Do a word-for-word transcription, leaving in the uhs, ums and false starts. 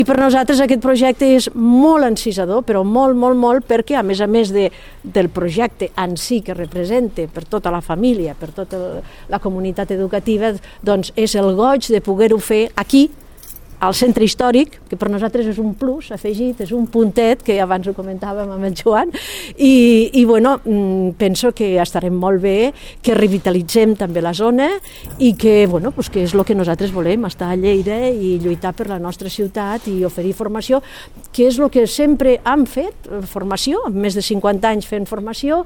I per nosaltres aquest projecte és molt encisador, però molt, molt, molt, perquè a més a més de, del projecte en si que representa per tota la família, per tota la comunitat educativa, doncs és el goig de poder-ho fer aquí, al centre històric, que per nosaltres és un plus afegit, és un puntet, que abans ho comentàvem amb el Joan, i, i bueno, penso que estarem molt bé, que revitalitzem també la zona i que, bueno, pues que és el que nosaltres volem, estar a Lleida i lluitar per la nostra ciutat i oferir formació, que és el que sempre hem fet, formació, amb més de cinquanta anys fent formació,